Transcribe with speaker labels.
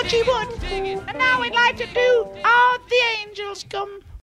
Speaker 1: thought she would. And now we'd like to do All the Angels Come.